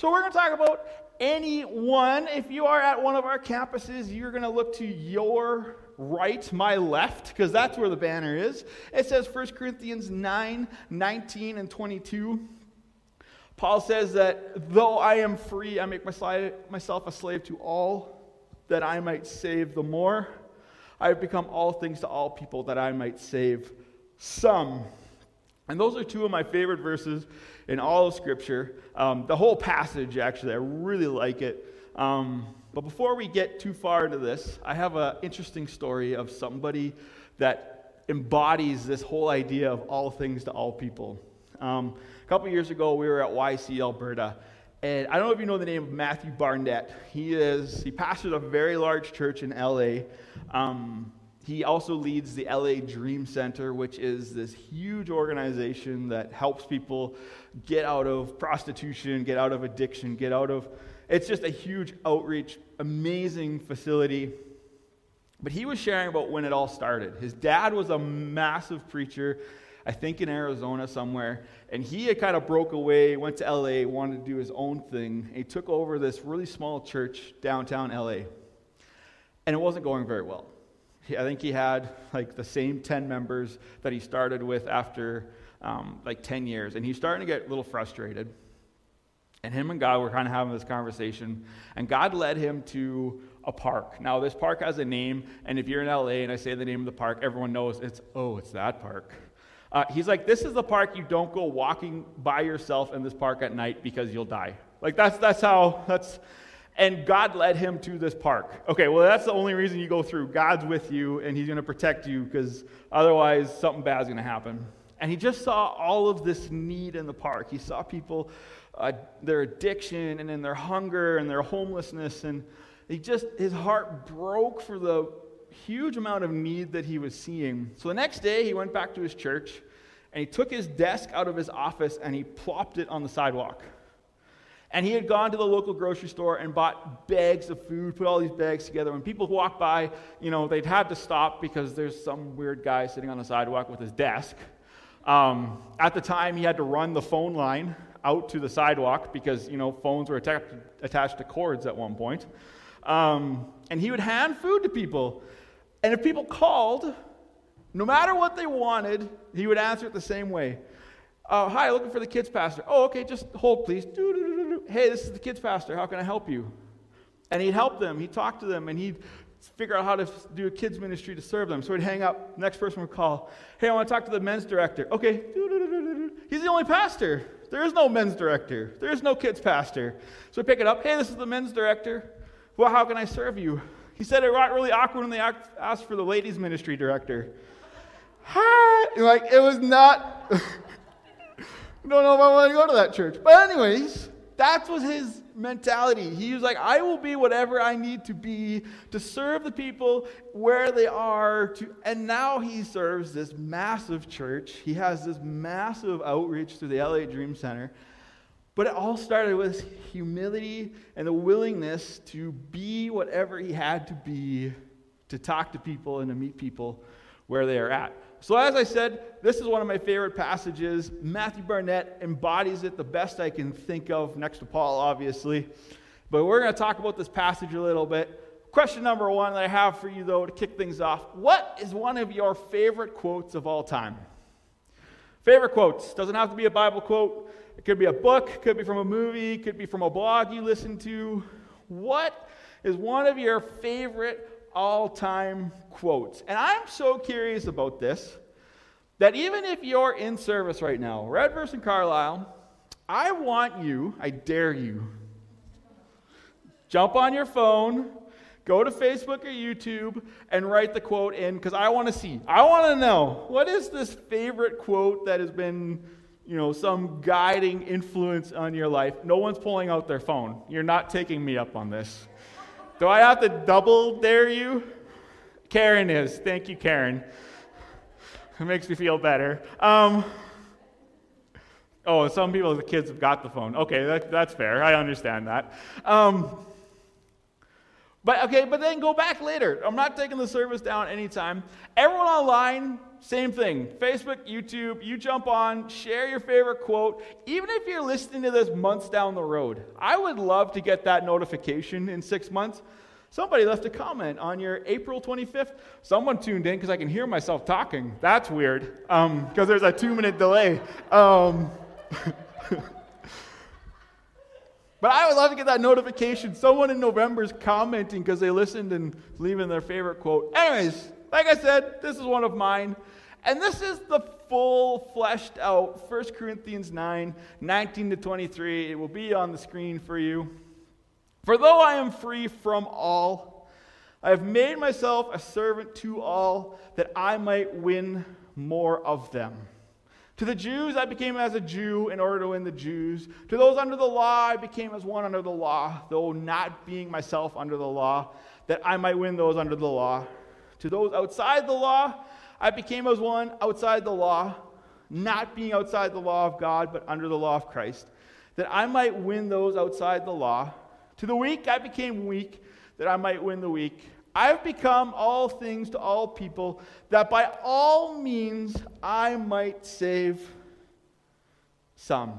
So we're going to talk about anyone. If you are at one of our campuses, you're going to look to your right, my left, because that's where the banner is. It says 1 Corinthians 9, 19, and 22. Paul says that though I am free, I make myself a slave to all, that I might save the more. I have become all things to all people, that I might save some. And those are two of my favorite verses in all of Scripture. The whole passage, actually, I really like it. But before we get too far into this, I have an interesting story of somebody that embodies this whole idea of all things to all people. A couple years ago, we were at YC Alberta, and I don't know if you know the name of Matthew Barnett. He pastors a very large church in LA. He also leads the LA Dream Center, which is this huge organization that helps people get out of prostitution, get out of addiction, it's just a huge outreach, amazing facility. But he was sharing about when it all started. His dad was a massive preacher, I think in Arizona somewhere, and he had kind of broke away, went to LA, wanted to do his own thing. And he took over this really small church downtown LA, and it wasn't going very well. I think he had like the same 10 members that he started with after 10 years, and he's starting to get a little frustrated. And him and God were kind of having this conversation, and God led him to a park. Now, this park has a name, and if you're in LA and I say the name of the park, everyone knows it's that park. He's like, this is the park you don't go walking by yourself in this park at night because you'll die. Like, and God led him to this park. Okay, well, that's the only reason you go through. God's with you, and he's going to protect you, because otherwise something bad's going to happen. And he just saw all of this need in the park. He saw people, their addiction, and then their hunger, and their homelessness, and his heart broke for the huge amount of need that he was seeing. So the next day, he went back to his church, and he took his desk out of his office, and he plopped it on the sidewalk. And he had gone to the local grocery store and bought bags of food, put all these bags together. When people walked by, they'd had to stop because there's some weird guy sitting on the sidewalk with his desk. At the time, he had to run the phone line out to the sidewalk because, phones were attached to cords at one point. And he would hand food to people. And if people called, no matter what they wanted, he would answer it the same way. Hi, looking for the kids pastor. Oh, okay, just hold, please. Hey, this is the kids pastor. How can I help you? And he'd help them. He'd talk to them, and he'd figure out how to do a kids ministry to serve them. So he'd hang up. Next person would call. Hey, I want to talk to the men's director. Okay. He's the only pastor. There is no men's director. There is no kids pastor. So he'd pick it up. Hey, this is the men's director. Well, how can I serve you? He said it got really awkward when they asked for the ladies ministry director. Hi. It was not... Don't know if I want to go to that church. But anyways, that was his mentality. He was like, I will be whatever I need to be to serve the people where they are. And now he serves this massive church. He has this massive outreach through the LA Dream Center. But it all started with humility and the willingness to be whatever he had to be to talk to people and to meet people where they are at. So as I said, this is one of my favorite passages. Matthew Barnett embodies it the best I can think of, next to Paul, obviously. But we're going to talk about this passage a little bit. Question number one that I have for you, though, to kick things off. What is one of your favorite quotes of all time? Favorite quotes. Doesn't have to be a Bible quote. It could be a book. It could be from a movie. It could be from a blog you listen to. What is one of your favorite all-time quotes? And I'm so curious about this that even if you're in service right now, Redverse and Carlisle, I dare you, jump on your phone, go to Facebook or YouTube, and write the quote in, because I want to know, what is this favorite quote that has been, some guiding influence on your life? No one's pulling out their phone. You're not taking me up on this. Do I have to double dare you? Karen is. Thank you, Karen. It makes me feel better. Some people, the kids have got the phone. Okay, that's fair. I understand that. But then go back later. I'm not taking the service down anytime. Everyone online, same thing. Facebook, YouTube, you jump on, share your favorite quote. Even if you're listening to this months down the road, I would love to get that notification in 6 months. Somebody left a comment on your April 25th. Someone tuned in because I can hear myself talking. That's weird because there's a 2-minute delay. But I would love to get that notification. Someone in November is commenting because they listened and leaving their favorite quote. Anyways, like I said, this is one of mine. And this is the full, fleshed out 1 Corinthians 9, 19 to 23. It will be on the screen for you. For though I am free from all, I have made myself a servant to all, that I might win more of them. To the Jews, I became as a Jew in order to win the Jews. To those under the law, I became as one under the law, though not being myself under the law, that I might win those under the law. To those outside the law, I became as one outside the law, not being outside the law of God, but under the law of Christ, that I might win those outside the law. To the weak, I became weak, that I might win the weak. I have become all things to all people, that by all means I might save some.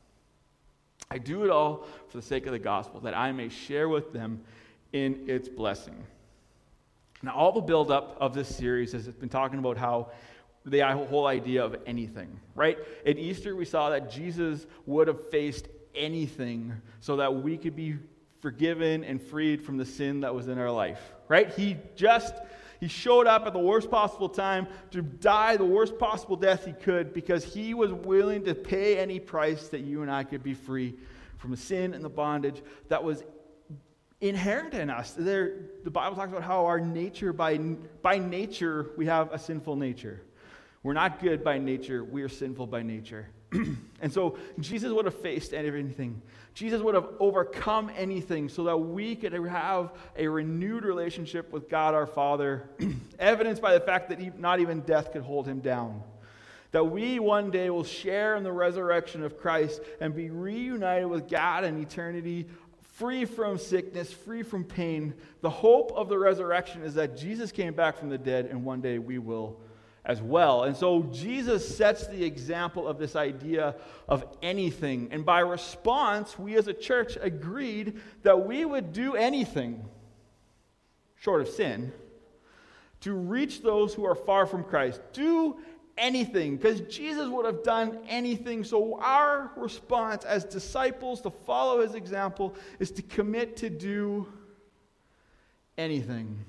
I do it all for the sake of the gospel, that I may share with them in its blessing. Now, all the build-up of this series has been talking about how the whole idea of anything, right? At Easter, we saw that Jesus would have faced anything so that we could be forgiven and freed from the sin that was in our life, right? He showed up at the worst possible time to die the worst possible death he could because he was willing to pay any price that you and I could be free from the sin and the bondage that was inherent in us. The Bible talks about how our nature, by nature, we have a sinful nature. We're not good by nature, we are sinful by nature. And so Jesus would have faced anything. Jesus would have overcome anything so that we could have a renewed relationship with God our Father, evidenced by the fact that not even death could hold him down. That we one day will share in the resurrection of Christ and be reunited with God in eternity, free from sickness, free from pain. The hope of the resurrection is that Jesus came back from the dead, and one day we will as well. And so Jesus sets the example of this idea of anything. And by response, we as a church agreed that we would do anything, short of sin, to reach those who are far from Christ. Do anything, because Jesus would have done anything. So our response as disciples to follow his example is to commit to do anything.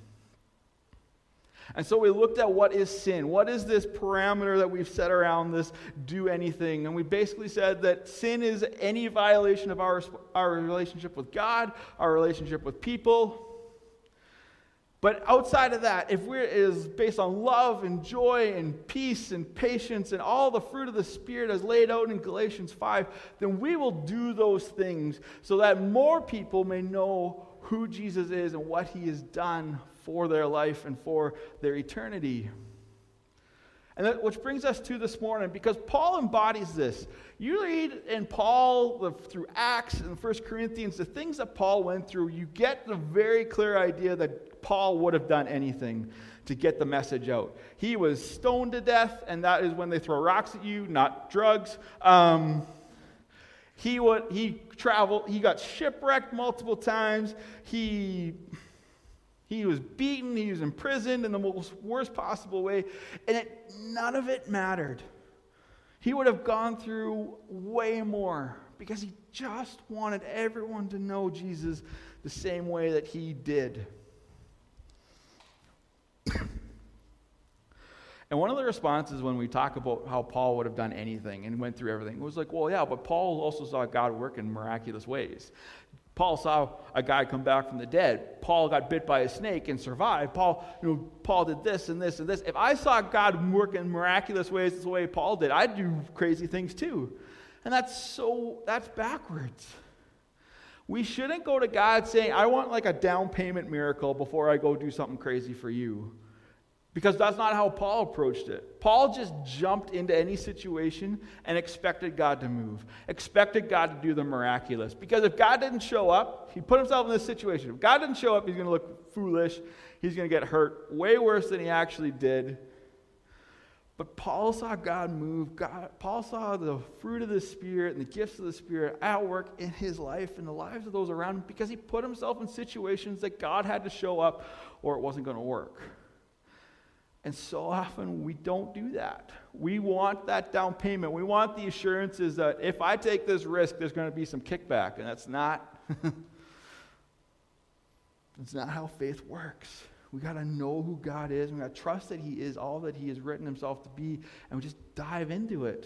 And so we looked at what is sin. What is this parameter that we've set around this do anything? And we basically said that sin is any violation of our relationship with God, our relationship with people. But outside of that, if it is based on love and joy and peace and patience and all the fruit of the Spirit as laid out in Galatians 5, then we will do those things so that more people may know who Jesus is and what he has done for their life and for their eternity. And that, which brings us to this morning, because Paul embodies this. You read in Paul, through Acts and 1 Corinthians, the things that Paul went through, you get the very clear idea that Paul would have done anything to get the message out. He was stoned to death, and that is when they throw rocks at you, not drugs. He traveled, he got shipwrecked multiple times, he was beaten, he was imprisoned in the most worst possible way, and none of it mattered. He would have gone through way more because he just wanted everyone to know Jesus the same way that he did. And one of the responses when we talk about how Paul would have done anything and went through everything, it was like, well, yeah, but Paul also saw God work in miraculous ways. Paul saw a guy come back from the dead. Paul got bit by a snake and survived. Paul did this and this and this. If I saw God work in miraculous ways the way Paul did, I'd do crazy things too. And that's backwards. We shouldn't go to God saying, I want like a down payment miracle before I go do something crazy for you. Because that's not how Paul approached it. Paul just jumped into any situation and expected God to move. Expected God to do the miraculous. Because if God didn't show up, he put himself in this situation. If God didn't show up, he's going to look foolish. He's going to get hurt way worse than he actually did. But Paul saw God move. Paul saw the fruit of the Spirit and the gifts of the Spirit at work in his life and the lives of those around him because he put himself in situations that God had to show up or it wasn't going to work. And so often we don't do that. We want that down payment. We want the assurances that if I take this risk, there's going to be some kickback. And that's not, it's not how faith works. We got to know who God is. We got to trust that he is all that he has written himself to be. And we just dive into it.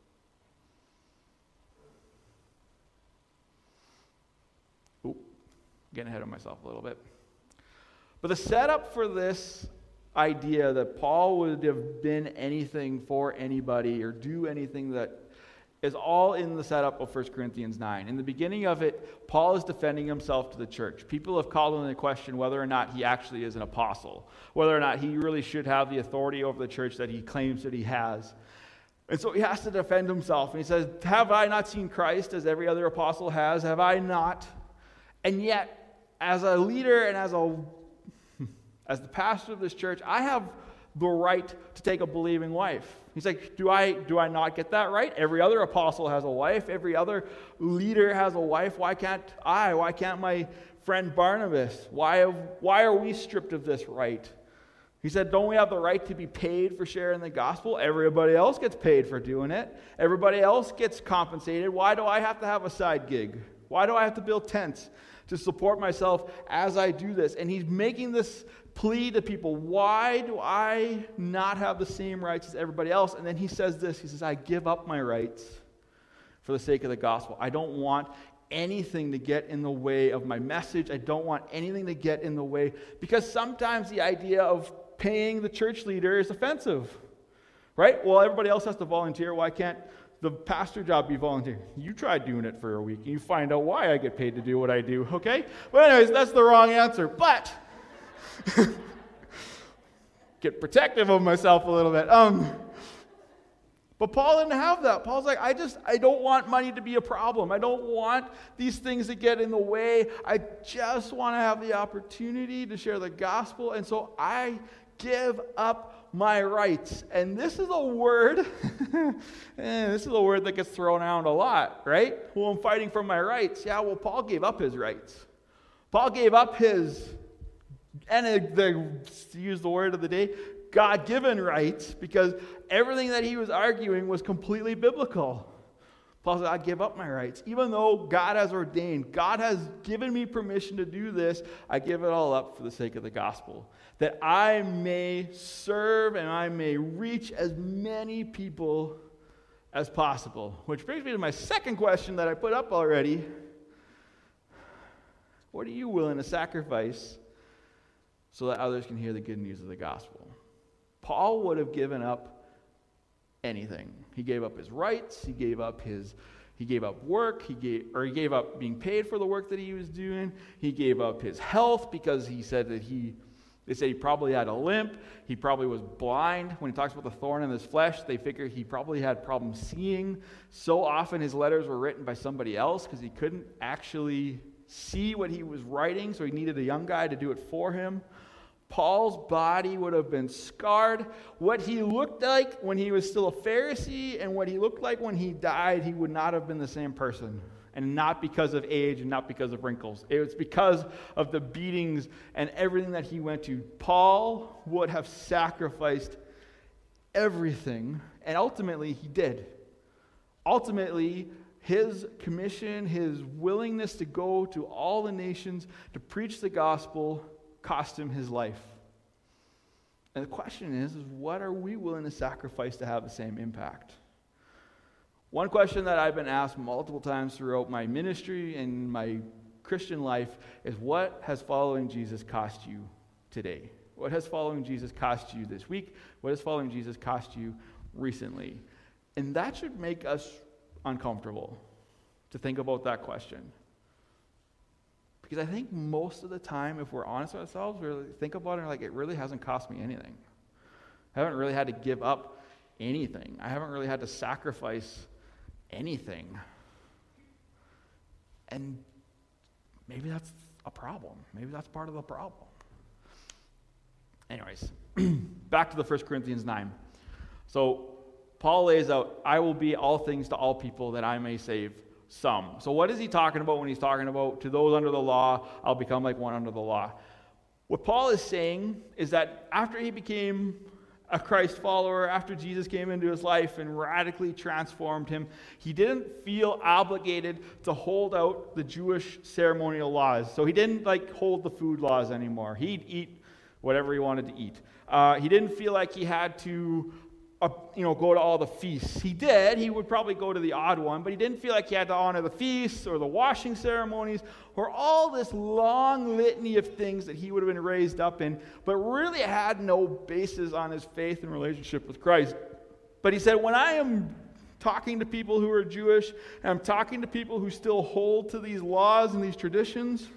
Getting ahead of myself a little bit. But the setup for this idea that Paul would have been anything for anybody or do anything that is all in the setup of 1 Corinthians 9. In the beginning of it, Paul is defending himself to the church. People have called into question whether or not he actually is an apostle, whether or not he really should have the authority over the church that he claims that he has. And so he has to defend himself. And he says, have I not seen Christ as every other apostle has? Have I not? And yet, as a leader and as the pastor of this church, I have the right to take a believing wife. He's like, do I not get that right? Every other apostle has a wife. Every other leader has a wife. Why can't I? Why can't my friend Barnabas? Why are we stripped of this right? He said, don't we have the right to be paid for sharing the gospel? Everybody else gets paid for doing it. Everybody else gets compensated. Why do I have to have a side gig? Why do I have to build tents to support myself as I do this? And he's making this plea to people. Why do I not have the same rights as everybody else? And then he says this. He says, I give up my rights for the sake of the gospel. I don't want anything to get in the way of my message. I don't want anything to get in the way. Because sometimes the idea of paying the church leader is offensive. Right? Well, everybody else has to volunteer. Why can't the pastor job be volunteer? You try doing it for a week and you find out why I get paid to do what I do. Okay? Well, anyways, that's the wrong answer. But get protective of myself a little bit. But Paul didn't have that. Paul's like, I don't want money to be a problem. I don't want these things to get in the way. I just want to have the opportunity to share the gospel. And so I give up my rights. And this is a word, that gets thrown around a lot, right? Well, I'm fighting for my rights. Yeah, well, Paul gave up his rights. Paul gave up his, to use the word of the day, God-given rights, because everything that he was arguing was completely biblical. Paul said, I give up my rights. Even though God has ordained, God has given me permission to do this, I give it all up for the sake of the gospel, that I may serve and I may reach as many people as possible. Which brings me to my second question that I put up already. What are you willing to sacrifice so that others can hear the good news of the gospel? Paul would have given up anything. He gave up his rights, he gave up work, he gave up being paid for the work that he was doing, he gave up his health because he said that they say he probably had a limp, he probably was blind. When he talks about the thorn in his flesh, they figure he probably had problems seeing. So often his letters were written by somebody else because he couldn't actually see what he was writing, so he needed a young guy to do it for him. Paul's body would have been scarred. What he looked like when he was still a Pharisee and what he looked like when he died, he would not have been the same person. And not because of age and not because of wrinkles. It was because of the beatings and everything that he went to. Paul would have sacrificed everything, and ultimately he did. Ultimately, his commission, his willingness to go to all the nations to preach the gospel cost him his life. And the question is what are we willing to sacrifice to have the same impact? One question that I've been asked multiple times throughout my ministry and my Christian life is, what has following Jesus cost you today? What has following Jesus cost you this week? What has following Jesus cost you recently? And that should make us uncomfortable to think about that question. Because I think most of the time, if we're honest with ourselves, we really think about it and like, it really hasn't cost me anything. I haven't really had to give up anything. I haven't really had to sacrifice anything. And maybe that's a problem. Maybe that's part of the problem. Anyways, back to the 1 Corinthians 9. So Paul lays out, I will be all things to all people that I may save some. So what is he talking about when he's talking about to those under the law, I'll become like one under the law? What Paul is saying is that after he became a Christ follower, after Jesus came into his life and radically transformed him, he didn't feel obligated to hold out the Jewish ceremonial laws. So he didn't hold the food laws anymore. He'd eat whatever he wanted to eat. He didn't feel like he had to go to all the feasts. He did. He would probably go to the odd one, but he didn't feel like he had to honor the feasts or the washing ceremonies or all this long litany of things that he would have been raised up in, but really had no basis on his faith and relationship with Christ. But he said, when I am talking to people who are Jewish, and I'm talking to people who still hold to these laws and these traditions,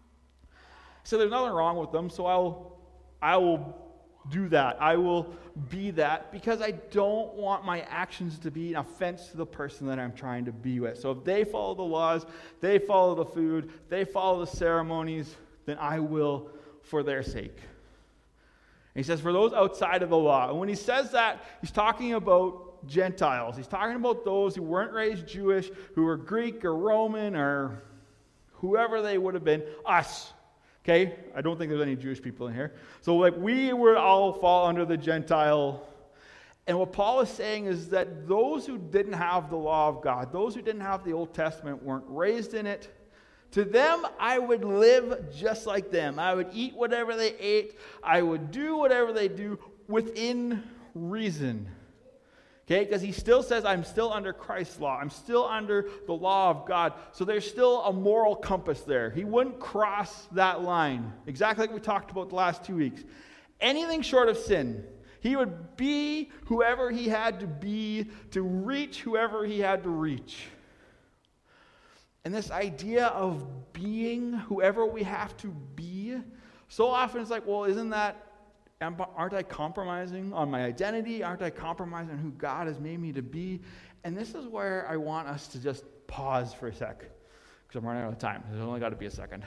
so there's nothing wrong with them, so I will do that. I will be that because I don't want my actions to be an offense to the person that I'm trying to be with. So if they follow the laws, they follow the food, they follow the ceremonies, then I will for their sake. And he says, for those outside of the law. And when he says that, he's talking about Gentiles. He's talking about those who weren't raised Jewish, who were Greek or Roman or whoever they would have been, us. Okay, I don't think there's any Jewish people in here. So we would all fall under the Gentile. And what Paul is saying is that those who didn't have the law of God, those who didn't have the Old Testament, weren't raised in it, to them I would live just like them. I would eat whatever they ate. I would do whatever they do within reason. Okay, because he still says, I'm still under Christ's law. I'm still under the law of God. So there's still a moral compass there. He wouldn't cross that line. Exactly like we talked about the last 2 weeks. Anything short of sin. He would be whoever he had to be to reach whoever he had to reach. And this idea of being whoever we have to be, so often it's like, well, aren't I compromising on my identity? Aren't I compromising on who God has made me to be? And this is where I want us to just pause for a sec, because I'm running out of time. There's only got to be a second.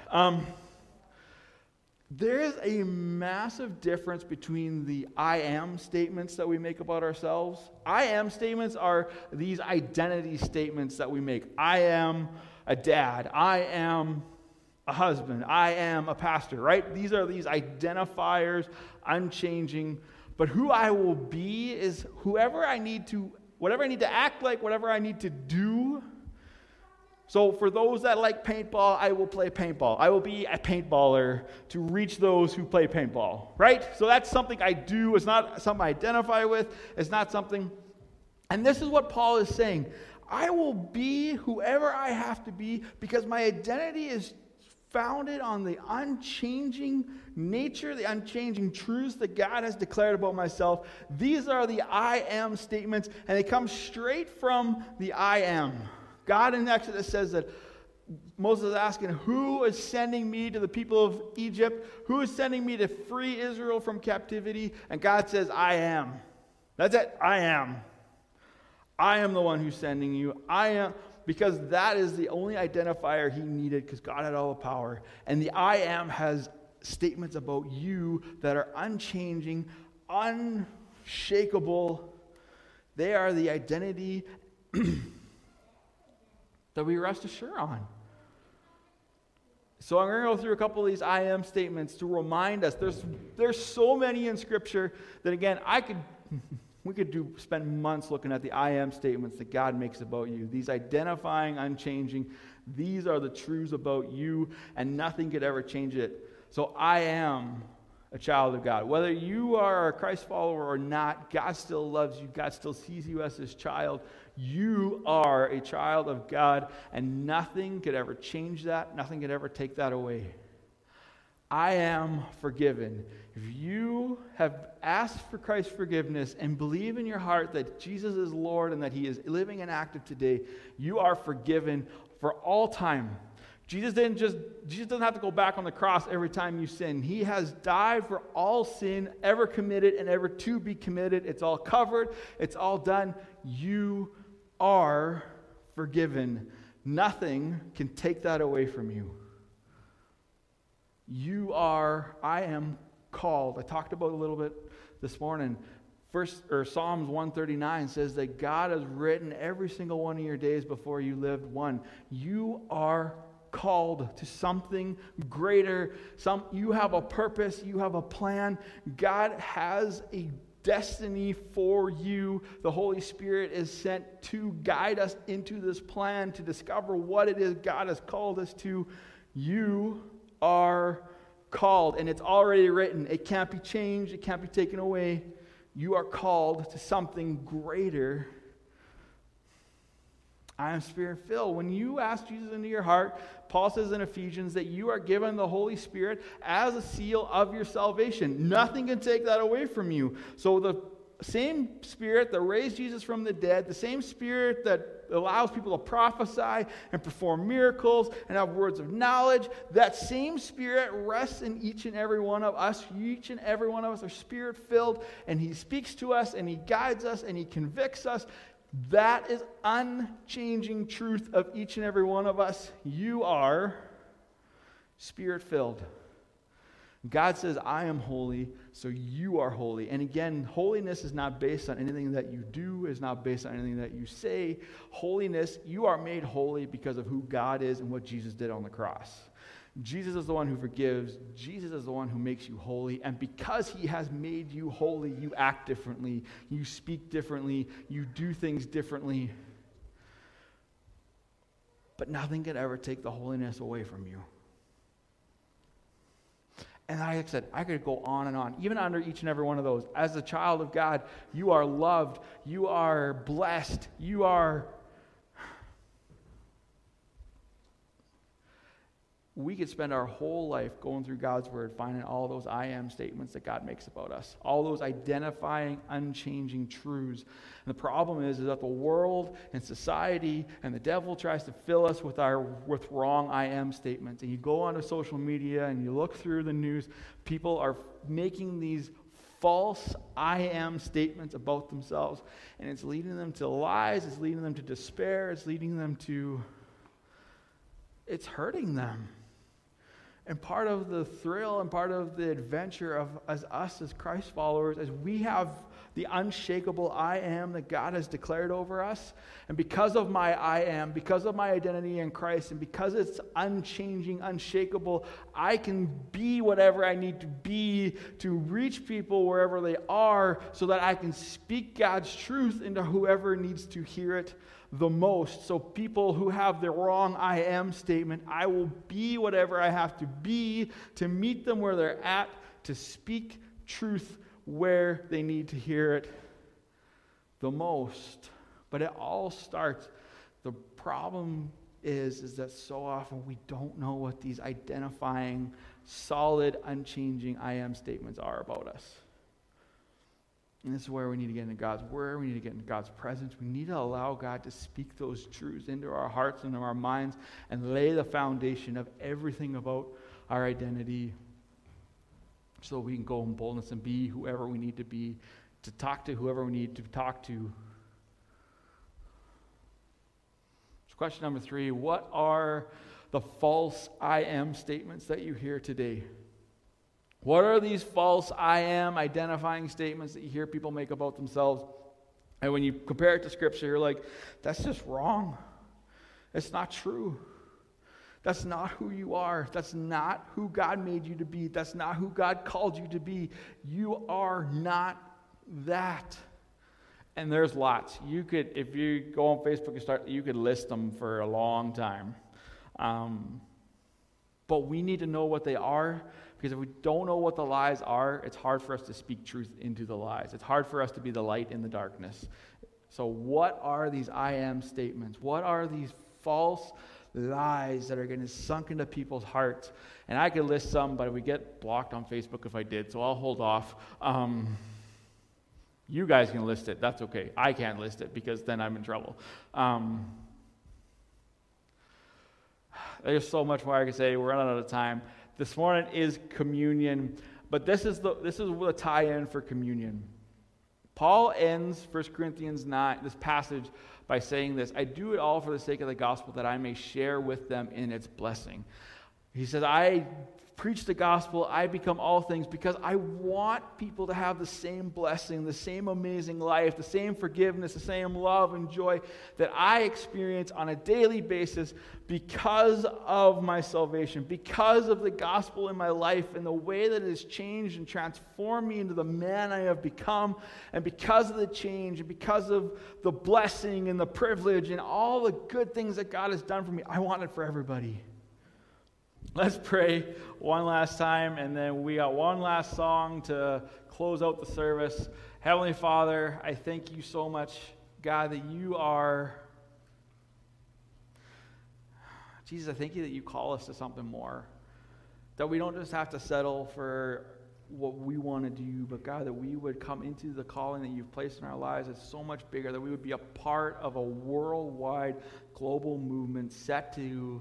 There is a massive difference between the I am statements that we make about ourselves. I am statements are these identity statements that we make. I am a dad. I am a husband, I am a pastor, right? These are these identifiers, unchanging. But who I will be is whatever I need to act like, whatever I need to do. So for those that like paintball, I will play paintball. I will be a paintballer to reach those who play paintball, right? So that's something I do. It's not something I identify with. It's not something. And this is what Paul is saying. I will be whoever I have to be because my identity is founded on the unchanging nature, the unchanging truths that God has declared about myself. These are the I am statements, and they come straight from the I am. God in Exodus says that Moses is asking, who is sending me to the people of Egypt? Who is sending me to free Israel from captivity? And God says, I am. That's it. I am. I am the one who's sending you. I am. Because that is the only identifier he needed because God had all the power. And the I am has statements about you that are unchanging, unshakable. They are the identity that we rest assured on. So I'm going to go through a couple of these I am statements to remind us. There's so many in Scripture that, again, we could spend months looking at the I am statements that God makes about you. These identifying, unchanging, these are the truths about you, and nothing could ever change it. So I am a child of God. Whether you are a Christ follower or not, God still loves you. God still sees you as his child. You are a child of God, and nothing could ever change that. Nothing could ever take that away. I am forgiven. If you have asked for Christ's forgiveness and believe in your heart that Jesus is Lord and that he is living and active today, you are forgiven for all time. Jesus doesn't have to go back on the cross every time you sin. He has died for all sin ever committed and ever to be committed. It's all covered. It's all done. You are forgiven. Nothing can take that away from you. I am called. I talked about a little bit this morning. Psalms 139 says that God has written every single one of your days before you lived one. You are called to something greater. You have a purpose. You have a plan. God has a destiny for you. The Holy Spirit is sent to guide us into this plan, to discover what it is God has called us to. You are called, and it's already written. It can't be changed. It can't be taken away. You are called to something greater. I am Spirit-filled. When you ask Jesus into your heart, Paul says in Ephesians that you are given the Holy Spirit as a seal of your salvation. Nothing can take that away from you. So the same Spirit that raised Jesus from the dead, the same Spirit that allows people to prophesy and perform miracles and have words of knowledge, that same Spirit rests in each and every one of us. Each and every one of us are Spirit-filled, and He speaks to us, and He guides us, and He convicts us. That is unchanging truth of each and every one of us. You are Spirit-filled. God says, I am holy, so you are holy. And again, holiness is not based on anything that you do, is not based on anything that you say. Holiness, you are made holy because of who God is and what Jesus did on the cross. Jesus is the one who forgives. Jesus is the one who makes you holy. And because He has made you holy, you act differently. You speak differently. You do things differently. But nothing can ever take the holiness away from you. And like I said, I could go on and on, even under each and every one of those. As a child of God, you are loved. You are blessed. You are... We could spend our whole life going through God's Word, finding all those I am statements that God makes about us, all those identifying, unchanging truths. And the problem is that the world and society and the devil tries to fill us with wrong I am statements. And you go onto social media and you look through the news, people are making these false I am statements about themselves, and it's leading them to lies, it's leading them to despair, it's hurting them. And part of the thrill and part of the adventure of us as Christ followers is we have the unshakable I am that God has declared over us. And because of my I am, because of my identity in Christ, and because it's unchanging, unshakable, I can be whatever I need to be to reach people wherever they are so that I can speak God's truth into whoever needs to hear it the most. So people who have the wrong I am statement, I will be whatever I have to be to meet them where they're at, to speak truth where they need to hear it the most. But it all starts, the problem is that so often we don't know what these identifying, solid, unchanging I am statements are about us. And this is where we need to get into God's Word. We need to get into God's presence. We need to allow God to speak those truths into our hearts and into our minds and lay the foundation of everything about our identity so we can go in boldness and be whoever we need to be, to talk to whoever we need to talk to. So question number 3, what are the false I am statements that you hear today? What are these false I am identifying statements that you hear people make about themselves? And when you compare it to Scripture, you're like, that's just wrong. It's not true. That's not who you are. That's not who God made you to be. That's not who God called you to be. You are not that. And there's lots. You could, if you go on Facebook and you could list them for a long time. But we need to know what they are, because if we don't know what the lies are, it's hard for us to speak truth into the lies. It's hard for us to be the light in the darkness. So what are these I am statements? What are these false lies that are getting sunk into people's hearts? And I could list some, but we get blocked on Facebook if I did, so I'll hold off. You guys can list it. That's okay. I can't list it because then I'm in trouble. There's so much more I can say. We're running out of time. This morning is communion, but this is the tie-in for communion. Paul ends 1 Corinthians 9, this passage, by saying this: I do it all for the sake of the gospel, that I may share with them in its blessing. He says, I preach the gospel, I become all things because I want people to have the same blessing, the same amazing life, the same forgiveness, the same love and joy that I experience on a daily basis because of my salvation, because of the gospel in my life and the way that it has changed and transformed me into the man I have become, and because of the change and because of the blessing and the privilege and all the good things that God has done for me. I want it for everybody. Let's pray one last time, and then we got one last song to close out the service. Heavenly Father, I thank you so much, God, that you are... Jesus, I thank you that you call us to something more. That we don't just have to settle for what we want to do, but God, that we would come into the calling that you've placed in our lives. It's so much bigger, that we would be a part of a worldwide global movement set to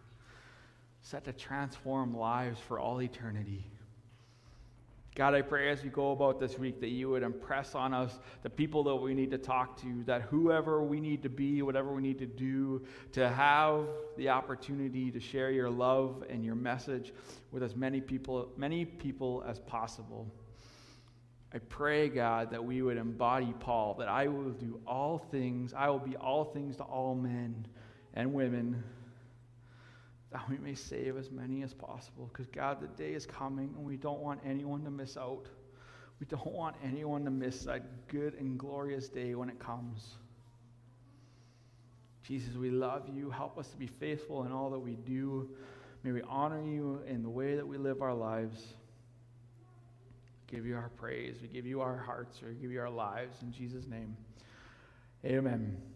transform lives for all eternity. God, I pray as we go about this week that you would impress on us the people that we need to talk to, that whoever we need to be, whatever we need to do, to have the opportunity to share your love and your message with as many people as possible. I pray, God, that we would embody Paul, that I will do all things, I will be all things to all men and women, that we may save as many as possible. Because, God, the day is coming, and we don't want anyone to miss out. We don't want anyone to miss that good and glorious day when it comes. Jesus, we love you. Help us to be faithful in all that we do. May we honor you in the way that we live our lives. Give you our praise. We give you our hearts. We give you our lives. In Jesus' name, amen.